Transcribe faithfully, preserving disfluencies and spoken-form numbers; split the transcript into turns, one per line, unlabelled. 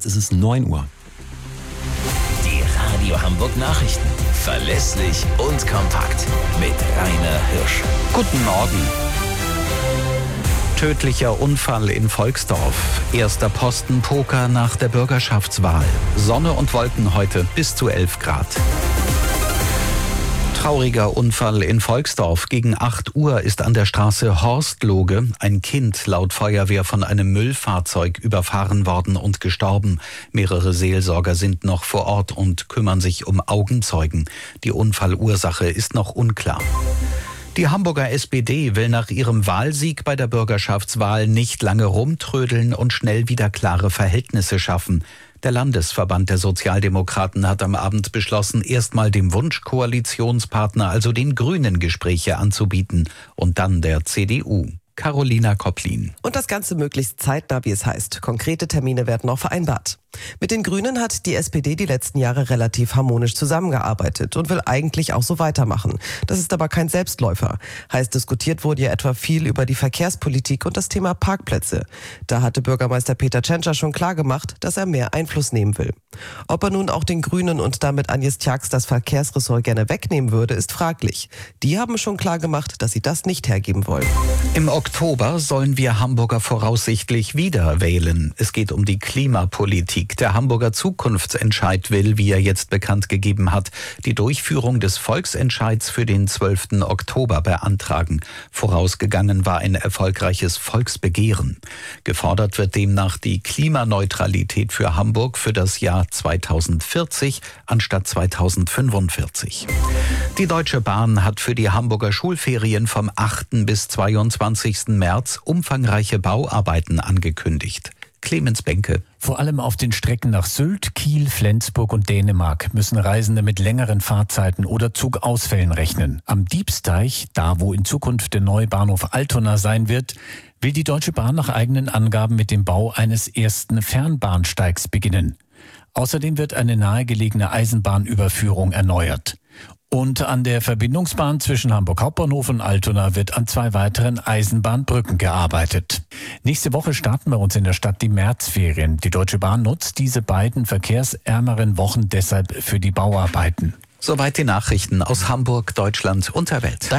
Jetzt ist es neun Uhr.
Die Radio Hamburg Nachrichten. Verlässlich und kompakt. Mit Rainer Hirsch.
Guten Morgen. Tödlicher Unfall in Volksdorf. Erster Posten Poker nach der Bürgerschaftswahl. Sonne und Wolken heute bis zu elf Grad. Trauriger Unfall in Volksdorf. Gegen acht Uhr ist an der Straße Horstloge ein Kind laut Feuerwehr von einem Müllfahrzeug überfahren worden und gestorben. Mehrere Seelsorger sind noch vor Ort und kümmern sich um Augenzeugen. Die Unfallursache ist noch unklar. Die Hamburger S P D will nach ihrem Wahlsieg bei der Bürgerschaftswahl nicht lange rumtrödeln und schnell wieder klare Verhältnisse schaffen. Der Landesverband der Sozialdemokraten hat am Abend beschlossen, erstmal dem Wunschkoalitionspartner, also den Grünen, Gespräche anzubieten und dann der C D U. Carolina Kopplin.
Und das Ganze möglichst zeitnah, wie es heißt. Konkrete Termine werden noch vereinbart. Mit den Grünen hat die S P D die letzten Jahre relativ harmonisch zusammengearbeitet und will eigentlich auch so weitermachen. Das ist aber kein Selbstläufer. Heißt, diskutiert wurde ja etwa viel über die Verkehrspolitik und das Thema Parkplätze. Da hatte Bürgermeister Peter Tschentscher schon klargemacht, dass er mehr Einfluss nehmen will. Ob er nun auch den Grünen und damit Agnes Tjax das Verkehrsressort gerne wegnehmen würde, ist fraglich. Die haben schon klargemacht, dass sie das nicht hergeben wollen.
Im Oktober sollen wir Hamburger voraussichtlich wieder wählen. Es geht um die Klimapolitik. Der Hamburger Zukunftsentscheid will, wie er jetzt bekannt gegeben hat, die Durchführung des Volksentscheids für den zwölften Oktober beantragen. Vorausgegangen war ein erfolgreiches Volksbegehren. Gefordert wird demnach die Klimaneutralität für Hamburg für das Jahr zweitausendvierzig anstatt zweitausendfünfundvierzig. Die Deutsche Bahn hat für die Hamburger Schulferien vom achten bis zweiundzwanzigsten März umfangreiche Bauarbeiten angekündigt. Clemens Benke.
Vor allem auf den Strecken nach Sylt, Kiel, Flensburg und Dänemark müssen Reisende mit längeren Fahrzeiten oder Zugausfällen rechnen. Am Diebsteich, da wo in Zukunft der neue Bahnhof Altona sein wird, will die Deutsche Bahn nach eigenen Angaben mit dem Bau eines ersten Fernbahnsteigs beginnen. Außerdem wird eine nahegelegene Eisenbahnüberführung erneuert. Und an der Verbindungsbahn zwischen Hamburg Hauptbahnhof und Altona wird an zwei weiteren Eisenbahnbrücken gearbeitet. Nächste Woche starten bei uns in der Stadt die Märzferien. Die Deutsche Bahn nutzt diese beiden verkehrsärmeren Wochen deshalb für die Bauarbeiten.
Soweit die Nachrichten aus Hamburg, Deutschland und der Welt.